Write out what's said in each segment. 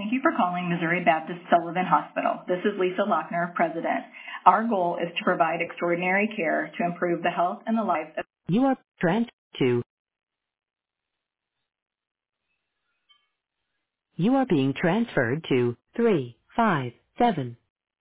Thank you for calling Missouri Baptist Sullivan Hospital. This is Lisa Lochner, President. Our goal is to provide extraordinary care to improve the health and the lives of You are transferred to. You are being transferred to 357.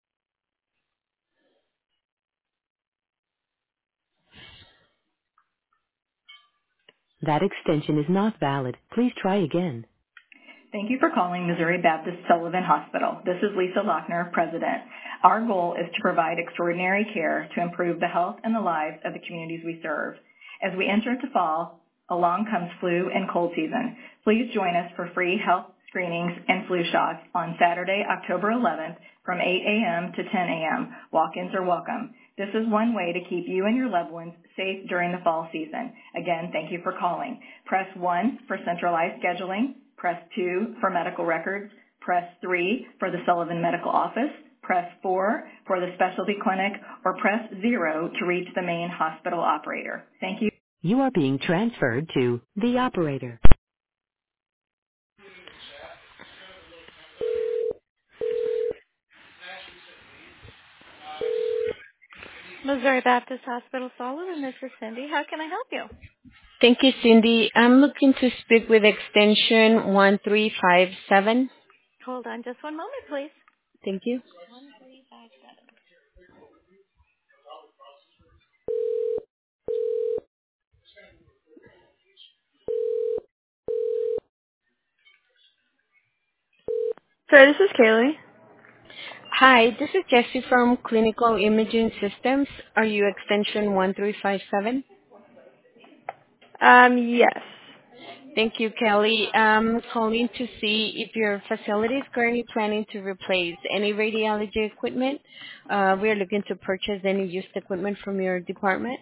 That extension is not valid. Please try again. Thank you for calling Missouri Baptist Sullivan Hospital. This is Lisa Lochner, President. Our goal is to provide extraordinary care to improve the health and the lives of the communities we serve. As we enter into fall, along comes flu and cold season. Please join us for free health screenings and flu shots on Saturday, October 11th from 8 a.m. to 10 a.m. Walk-ins are welcome. This is one way to keep you and your loved ones safe during the fall season. Again, thank you for calling. Press 1 for centralized scheduling. Press 2 for medical records. Press 3 for the Sullivan Medical Office. Press 4 for the specialty clinic, or press 0 to reach the main hospital operator. Thank you. You are being transferred to the operator. Missouri Baptist Hospital Sullivan, this is Cindy. How can I help you? Thank you, Cindy. I'm looking to speak with extension 1357. Hold on just one moment, please. Thank you. Sorry, this is Kaylee. Hi, this is Jessie from Clinical Imaging Systems. Are you extension 1357? Yes. Thank you, Kelly. I'm calling to see if your facility is currently planning to replace any radiology equipment. We are looking to purchase any used equipment from your department.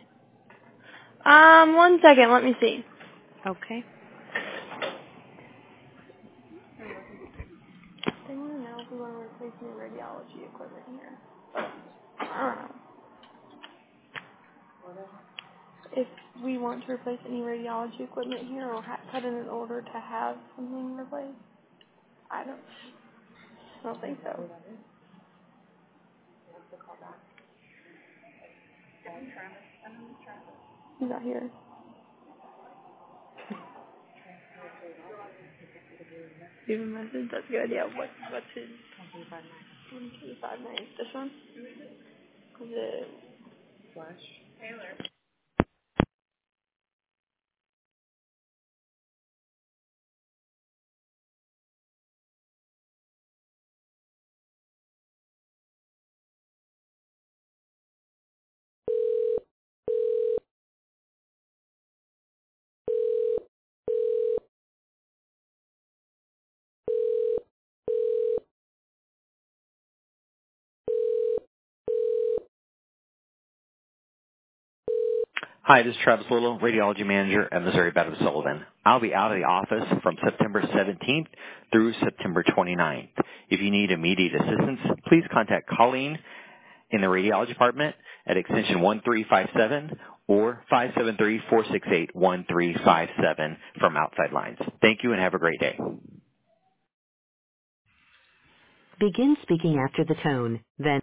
1 second, let me see. Okay. They want to know if we want to replace any radiology equipment here. I don't know. If we want to replace any radiology equipment here or put in an order to have something replaced. I don't think so. He's not here. Leave a message. That's a good idea. What's his? 1259. This one? Is it? Hi, this is Travis Little, Radiology Manager at Missouri Baptist Sullivan. I'll be out of the office from September 17th through September 29th. If you need immediate assistance, please contact Colleen in the Radiology Department at extension 1357 or 573-468-1357 from outside lines. Thank you and have a great day. Begin speaking after the tone, then